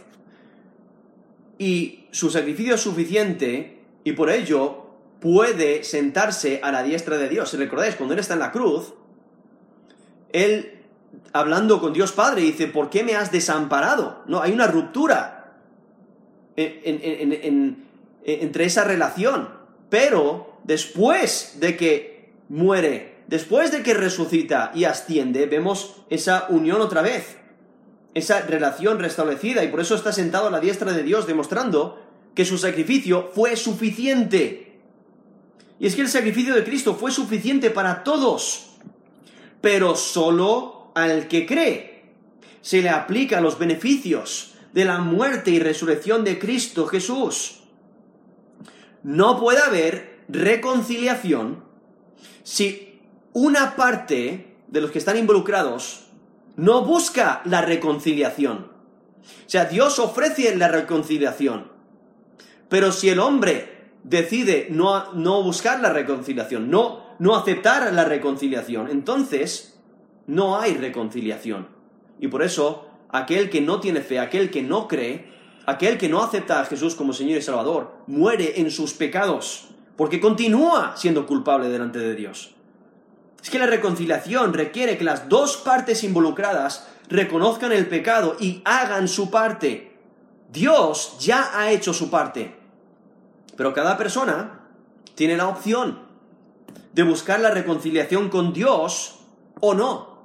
y su sacrificio es suficiente. Y por ello puede sentarse a la diestra de Dios. Si recordáis, cuando Él está en la cruz, Él, hablando con Dios Padre, dice, ¿por qué me has desamparado? No, hay una ruptura en, en, en, en, entre esa relación. Pero después de que muere después de que resucita y asciende, vemos esa unión otra vez, esa relación restablecida, y por eso está sentado a la diestra de Dios, demostrando que su sacrificio fue suficiente. Y es que el sacrificio de Cristo fue suficiente para todos, pero solo al que cree se le aplican los beneficios de la muerte y resurrección de Cristo Jesús. No puede haber reconciliación si una parte de los que están involucrados no busca la reconciliación. O sea, Dios ofrece la reconciliación, pero si el hombre decide no, no buscar la reconciliación, no, no aceptar la reconciliación, entonces no hay reconciliación. Y por eso, aquel que no tiene fe, aquel que no cree, aquel que no acepta a Jesús como Señor y Salvador, muere en sus pecados, porque continúa siendo culpable delante de Dios. Es que la reconciliación requiere que las dos partes involucradas reconozcan el pecado y hagan su parte. Dios ya ha hecho su parte, pero cada persona tiene la opción de buscar la reconciliación con Dios o no.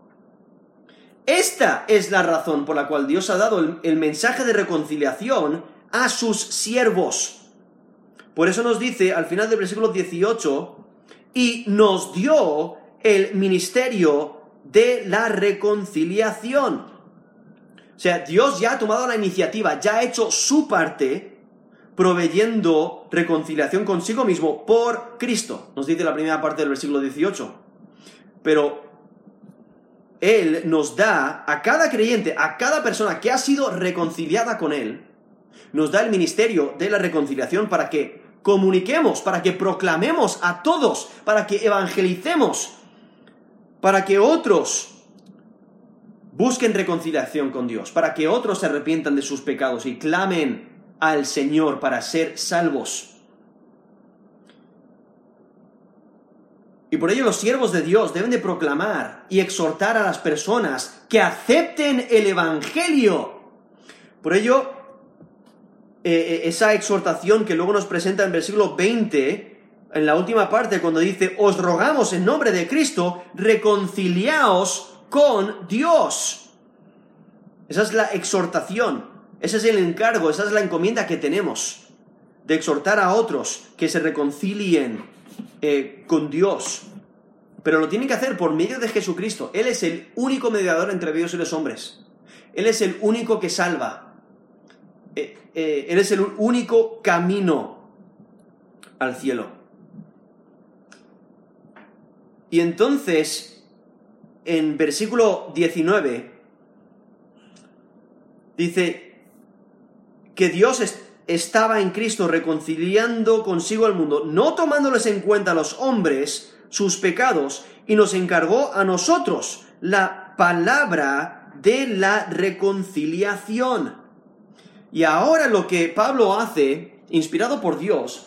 Esta es la razón por la cual Dios ha dado el, el mensaje de reconciliación a sus siervos. Por eso nos dice al final del versículo dieciocho, y nos dio el ministerio de la reconciliación. O sea, Dios ya ha tomado la iniciativa, ya ha hecho su parte, proveyendo reconciliación consigo mismo por Cristo. Nos dice la primera parte del versículo dieciocho. Pero Él nos da a cada creyente, a cada persona que ha sido reconciliada con Él, nos da el ministerio de la reconciliación para que comuniquemos, para que proclamemos a todos, para que evangelicemos, para que otros busquen reconciliación con Dios, para que otros se arrepientan de sus pecados y clamen al Señor para ser salvos. Y por ello los siervos de Dios deben de proclamar y exhortar a las personas que acepten el Evangelio. Por ello, eh, esa exhortación que luego nos presenta en versículo veinte, en la última parte, cuando dice, os rogamos en nombre de Cristo, reconciliaos con Dios. Esa es la exhortación, ese es el encargo, esa es la encomienda que tenemos, de exhortar a otros que se reconcilien Eh, con Dios, pero lo tienen que hacer por medio de Jesucristo. Él es el único mediador entre Dios y los hombres. Él es el único que salva. Eh, eh, Él es el único camino al cielo. Y entonces, en versículo diecinueve, dice que Dios es estaba en Cristo reconciliando consigo al mundo, no tomándoles en cuenta a los hombres sus pecados, y nos encargó a nosotros la palabra de la reconciliación. Y ahora lo que Pablo hace, inspirado por Dios,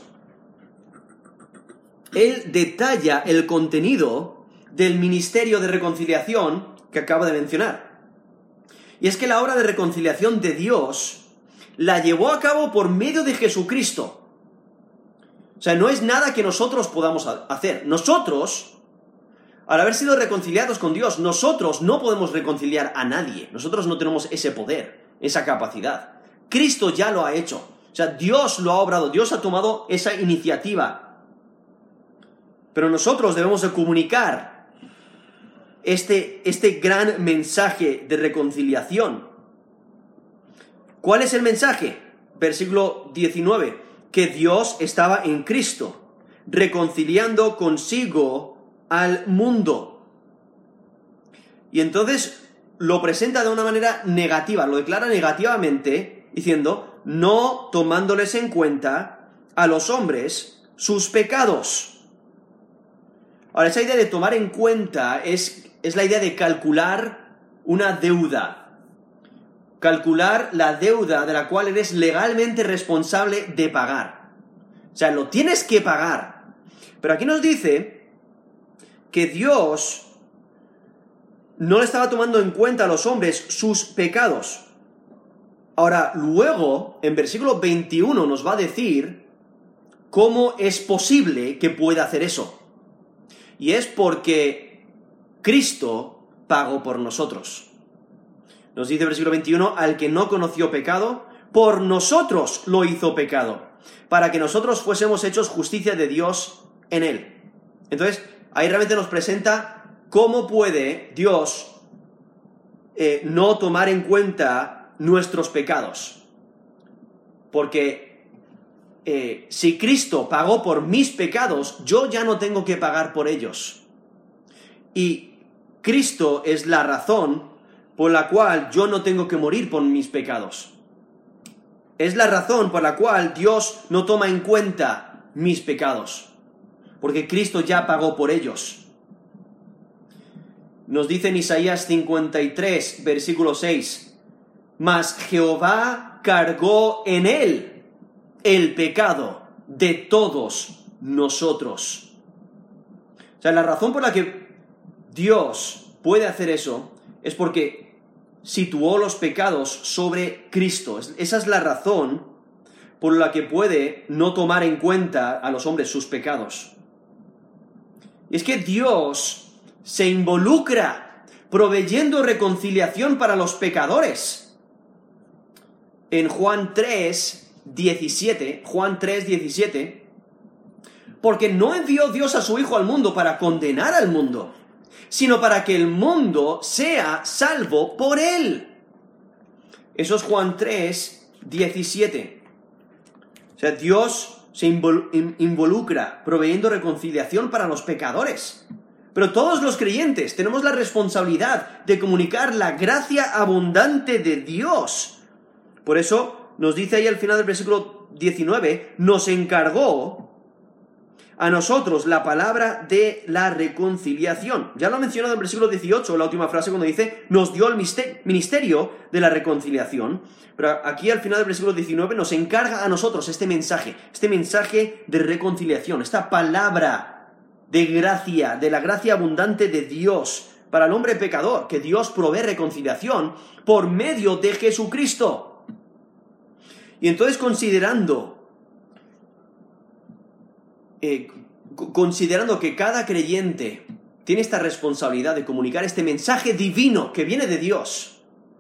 él detalla el contenido del ministerio de reconciliación que acaba de mencionar. Y es que la obra de reconciliación de Dios la llevó a cabo por medio de Jesucristo. O sea, no es nada que nosotros podamos hacer. Nosotros, al haber sido reconciliados con Dios, nosotros no podemos reconciliar a nadie. Nosotros no tenemos ese poder, esa capacidad. Cristo ya lo ha hecho. O sea, Dios lo ha obrado, Dios ha tomado esa iniciativa. Pero nosotros debemos de comunicar este, este gran mensaje de reconciliación. ¿Cuál es el mensaje? Versículo diecinueve. Que Dios estaba en Cristo, reconciliando consigo al mundo. Y entonces lo presenta de una manera negativa, lo declara negativamente, diciendo, no tomándoles en cuenta a los hombres sus pecados. Ahora, esa idea de tomar en cuenta es, es la idea de calcular una deuda. Calcular la deuda de la cual eres legalmente responsable de pagar. O sea, lo tienes que pagar. Pero aquí nos dice que Dios no le estaba tomando en cuenta a los hombres sus pecados. Ahora, luego, en versículo veintiuno nos va a decir cómo es posible que pueda hacer eso. y es porque Cristo pagó por nosotros. Nos dice el versículo veintiuno, al que no conoció pecado, por nosotros lo hizo pecado, para que nosotros fuésemos hechos justicia de Dios en él. Entonces, ahí realmente nos presenta cómo puede Dios eh, no tomar en cuenta nuestros pecados. Porque eh, si Cristo pagó por mis pecados, yo ya no tengo que pagar por ellos. Y Cristo es la razón por la cual yo no tengo que morir por mis pecados. Es la razón por la cual Dios no toma en cuenta mis pecados, porque Cristo ya pagó por ellos. Nos dice en Isaías cincuenta y tres, versículo seis, mas Jehová cargó en él el pecado de todos nosotros. O sea, la razón por la que Dios puede hacer eso es porque situó los pecados sobre Cristo. Esa es la razón por la que puede no tomar en cuenta a los hombres sus pecados. Y es que Dios se involucra proveyendo reconciliación para los pecadores. En Juan tres, diecisiete, Juan tres, diecisiete, porque no envió Dios a su Hijo al mundo para condenar al mundo, sino para que el mundo sea salvo por él. Eso es Juan tres, diecisiete. O sea, Dios se involucra proveyendo reconciliación para los pecadores. Pero todos los creyentes tenemos la responsabilidad de comunicar la gracia abundante de Dios. Por eso nos dice ahí al final del versículo diecinueve, nos encargó a nosotros la palabra de la reconciliación. Ya lo ha mencionado en el versículo dieciocho, la última frase, cuando dice, nos dio el ministerio de la reconciliación. Pero aquí al final del versículo diecinueve nos encarga a nosotros este mensaje, este mensaje de reconciliación, esta palabra de gracia, de la gracia abundante de Dios para el hombre pecador, que Dios provee reconciliación por medio de Jesucristo. Y entonces considerando Eh, considerando que cada creyente tiene esta responsabilidad de comunicar este mensaje divino que viene de Dios,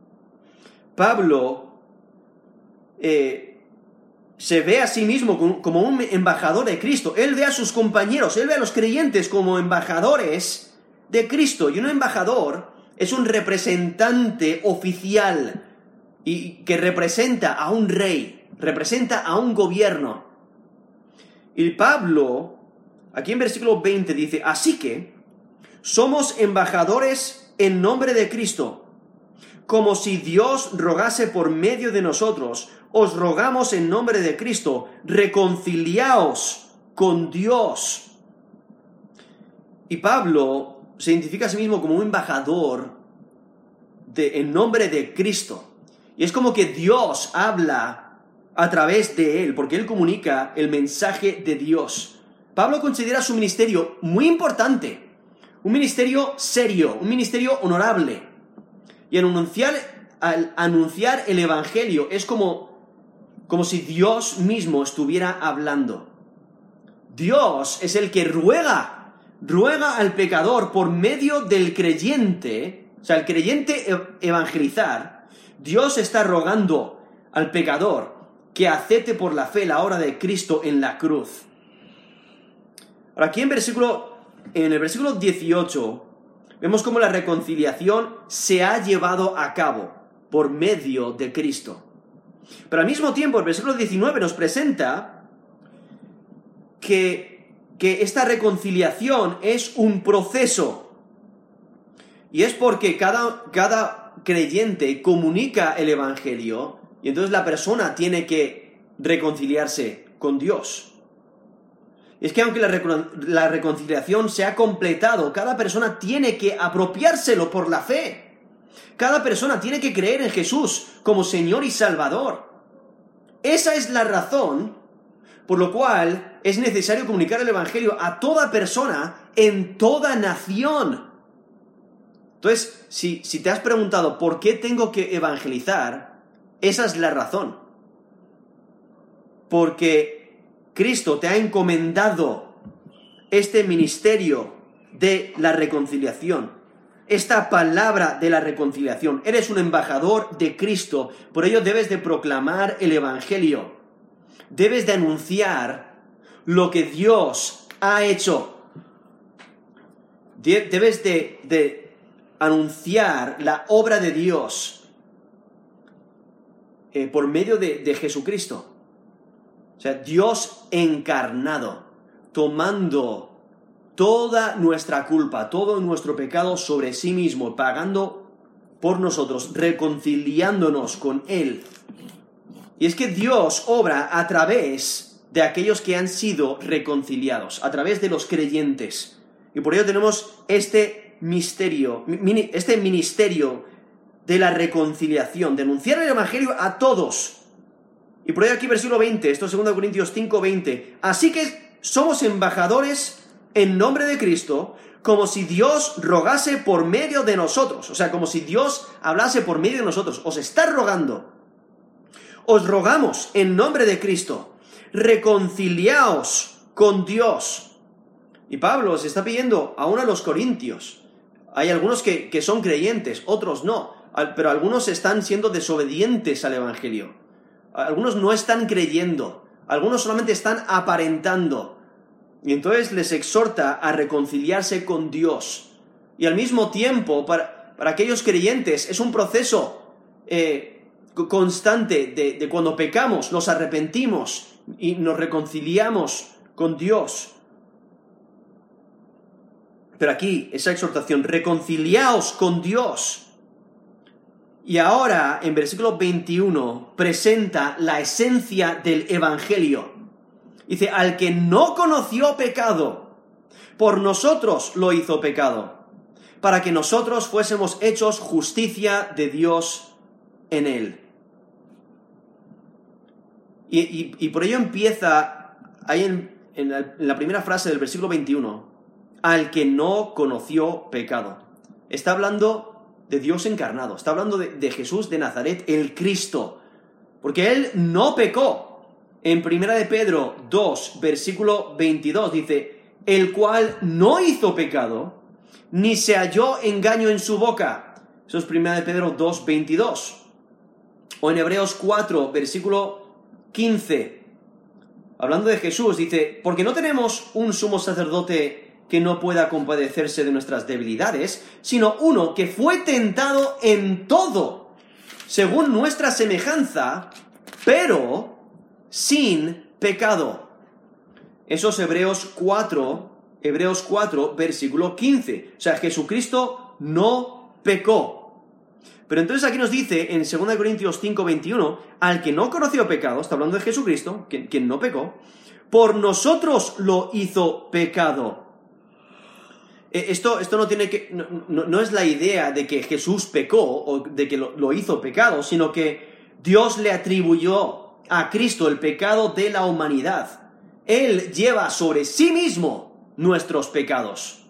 Pablo eh, se ve a sí mismo como un embajador de Cristo. Él ve a sus compañeros, él ve a los creyentes como embajadores de Cristo. Y un embajador es un representante oficial y que representa a un rey, representa a un gobierno. Y Pablo, aquí en versículo veinte dice, así que somos embajadores en nombre de Cristo, como si Dios rogase por medio de nosotros, os rogamos en nombre de Cristo, reconciliaos con Dios. Y Pablo se identifica a sí mismo como un embajador de, en nombre de Cristo. Y es como que Dios habla a través de él, porque él comunica el mensaje de Dios. Pablo considera su ministerio muy importante, un ministerio serio, un ministerio honorable. Y al anunciar, al anunciar el evangelio es como, como si Dios mismo estuviera hablando. Dios es el que ruega, ruega al pecador por medio del creyente, o sea, el creyente evangelizar. Dios está rogando al pecador que acepte por la fe la obra de Cristo en la cruz. Ahora, aquí en, versículo, en el versículo dieciocho, vemos cómo la reconciliación se ha llevado a cabo por medio de Cristo. Pero al mismo tiempo, el versículo diecinueve nos presenta que, que esta reconciliación es un proceso. Y es porque cada, cada creyente comunica el evangelio. Y entonces la persona tiene que reconciliarse con Dios. Es que aunque la, recon- la reconciliación se ha completado, cada persona tiene que apropiárselo por la fe. Cada persona tiene que creer en Jesús como Señor y Salvador. Esa es la razón por lo cual es necesario comunicar el Evangelio a toda persona en toda nación. Entonces, si, si te has preguntado por qué tengo que evangelizar, esa es la razón. Porque Cristo te ha encomendado este ministerio de la reconciliación. Esta palabra de la reconciliación. Eres un embajador de Cristo, por ello debes de proclamar el Evangelio. Debes de anunciar lo que Dios ha hecho. Debes de, de anunciar la obra de Dios eh, por medio de, de Jesucristo. O sea, Dios encarnado, tomando toda nuestra culpa, todo nuestro pecado sobre sí mismo, pagando por nosotros, reconciliándonos con Él. Y es que Dios obra a través de aquellos que han sido reconciliados, a través de los creyentes. Y por ello tenemos este misterio, este ministerio de la reconciliación, de anunciar el Evangelio a todos. Y por ello aquí versículo veinte, esto es segunda Corintios cinco, veinte. Así que somos embajadores en nombre de Cristo, como si Dios rogase por medio de nosotros. O sea, como si Dios hablase por medio de nosotros. Os está rogando. Os rogamos en nombre de Cristo, reconciliaos con Dios. Y Pablo se está pidiendo aún a los corintios. Hay algunos que, que son creyentes, otros no, pero algunos están siendo desobedientes al Evangelio. Algunos no están creyendo, algunos solamente están aparentando. Y entonces les exhorta a reconciliarse con Dios. Y al mismo tiempo, para, para aquellos creyentes, es un proceso eh, constante de, de cuando pecamos, nos arrepentimos y nos reconciliamos con Dios. Pero aquí, esa exhortación, reconciliaos con Dios. Y ahora, en versículo veintiuno, presenta la esencia del Evangelio. Dice, al que no conoció pecado, por nosotros lo hizo pecado, para que nosotros fuésemos hechos justicia de Dios en él. Y, y, y por ello empieza, ahí en, en, la, en la primera frase del versículo veintiuno, al que no conoció pecado. Está hablando de Dios encarnado, está hablando de, de Jesús de Nazaret, el Cristo, porque él no pecó. En primera de Pedro dos, versículo veintidós, dice, el cual no hizo pecado, ni se halló engaño en su boca. Eso es primera de Pedro dos, veintidós. O en Hebreos cuatro, versículo quince, hablando de Jesús, dice, porque no tenemos un sumo sacerdote que no pueda compadecerse de nuestras debilidades, sino uno que fue tentado en todo, según nuestra semejanza, pero sin pecado. Eso es Hebreos cuatro, Hebreos cuatro, versículo quince. O sea, Jesucristo no pecó. Pero entonces aquí nos dice en segunda Corintios cinco, veintiuno, al que no conoció pecado, está hablando de Jesucristo, quien, quien no pecó, por nosotros lo hizo pecado. Esto, esto no tiene que, no, no, no es la idea de que Jesús pecó o de que lo, lo hizo pecado, sino que Dios le atribuyó a Cristo el pecado de la humanidad. Él lleva sobre sí mismo nuestros pecados.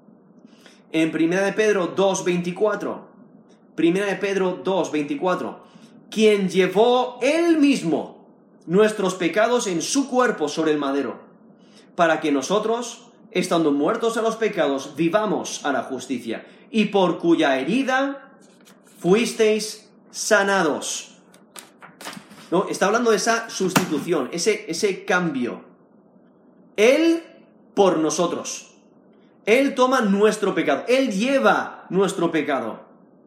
En primera de Pedro dos, veinticuatro, primera de Pedro dos, veinticuatro, quien llevó él mismo nuestros pecados en su cuerpo sobre el madero, para que nosotros, estando muertos a los pecados, vivamos a la justicia, y por cuya herida fuisteis sanados. No, está hablando de esa sustitución, ese, ese cambio. Él por nosotros. Él toma nuestro pecado. Él lleva nuestro pecado.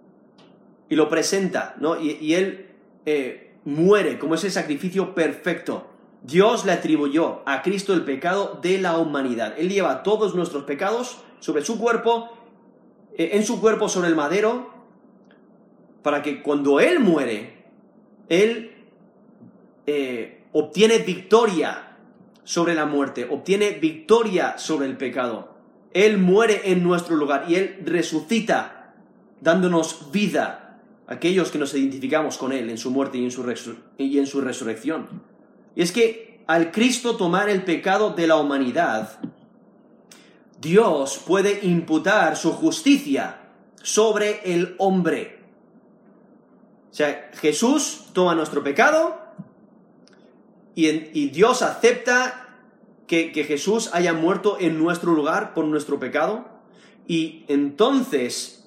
Y lo presenta, ¿no? Y, y Él eh, muere como ese sacrificio perfecto. Dios le atribuyó a Cristo el pecado de la humanidad. Él lleva todos nuestros pecados sobre su cuerpo, eh, en su cuerpo sobre el madero, para que cuando Él muere, Él Eh, obtiene victoria sobre la muerte, obtiene victoria sobre el pecado. Él muere en nuestro lugar y Él resucita, dándonos vida a aquellos que nos identificamos con Él en su muerte y en su, resur- y en su resurrección. Y es que al Cristo tomar el pecado de la humanidad, Dios puede imputar su justicia sobre el hombre. O sea, Jesús toma nuestro pecado, Y, en, y Dios acepta que, que Jesús haya muerto en nuestro lugar por nuestro pecado, Y entonces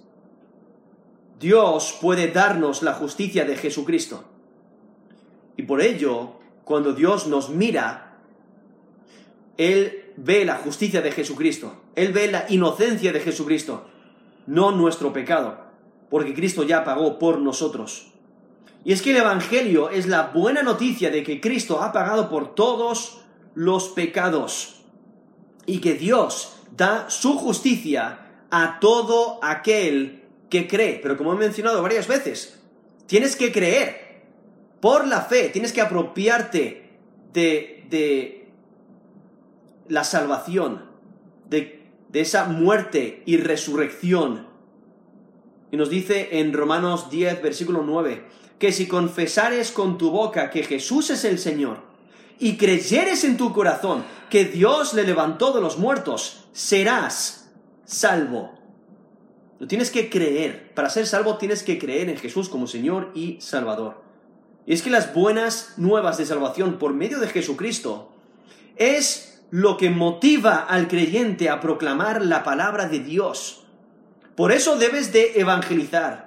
Dios puede darnos la justicia de Jesucristo. Y por ello, cuando Dios nos mira, Él ve la justicia de Jesucristo. Él ve la inocencia de Jesucristo, no nuestro pecado, porque Cristo ya pagó por nosotros. Y es que el Evangelio es la buena noticia de que Cristo ha pagado por todos los pecados y que Dios da su justicia a todo aquel que cree. Pero como he mencionado varias veces, tienes que creer por la fe, tienes que apropiarte de, de la salvación, de, de esa muerte y resurrección. Y nos dice en Romanos diez, versículo nueve, que si confesares con tu boca que Jesús es el Señor y creyeres en tu corazón que Dios le levantó de los muertos, serás salvo. Lo tienes que creer. Para ser salvo tienes que creer en Jesús como Señor y Salvador. Y es que las buenas nuevas de salvación por medio de Jesucristo es lo que motiva al creyente a proclamar la palabra de Dios. Por eso debes de evangelizar.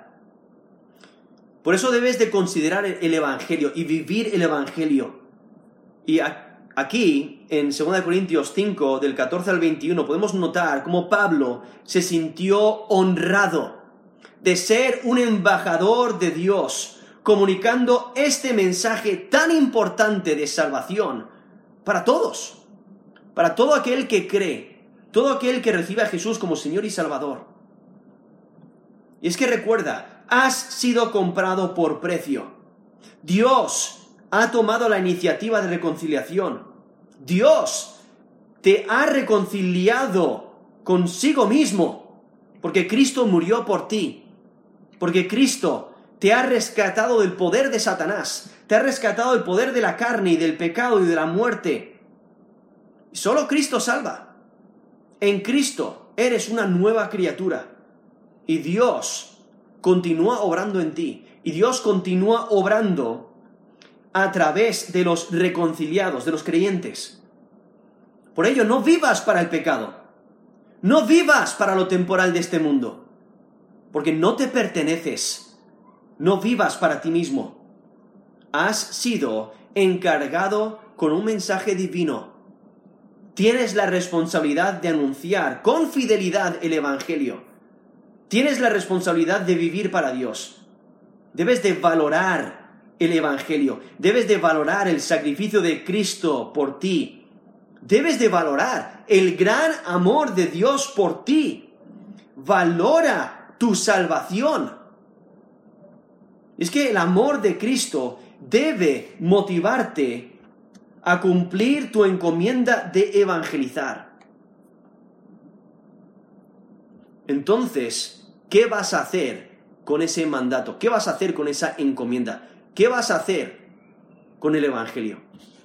Por eso debes de considerar el Evangelio y vivir el Evangelio. Y aquí, en segunda Corintios cinco, del catorce al veintiuno, podemos notar cómo Pablo se sintió honrado de ser un embajador de Dios, comunicando este mensaje tan importante de salvación para todos, para todo aquel que cree, todo aquel que recibe a Jesús como Señor y Salvador. Y es que recuerda, has sido comprado por precio. Dios ha tomado la iniciativa de reconciliación. Dios te ha reconciliado consigo mismo, porque Cristo murió por ti, porque Cristo te ha rescatado del poder de Satanás, te ha rescatado del poder de la carne y del pecado y de la muerte. Solo Cristo salva. En Cristo eres una nueva criatura y Dios continúa obrando en ti, y Dios continúa obrando a través de los reconciliados, de los creyentes. Por ello, no vivas para el pecado, no vivas para lo temporal de este mundo, porque no te perteneces, no vivas para ti mismo. Has sido encargado con un mensaje divino. Tienes la responsabilidad de anunciar con fidelidad el Evangelio. Tienes la responsabilidad de vivir para Dios. Debes de valorar el Evangelio. Debes de valorar el sacrificio de Cristo por ti. Debes de valorar el gran amor de Dios por ti. Valora tu salvación. Es que el amor de Cristo debe motivarte a cumplir tu encomienda de evangelizar. Entonces, ¿qué vas a hacer con ese mandato? ¿Qué vas a hacer con esa encomienda? ¿Qué vas a hacer con el Evangelio?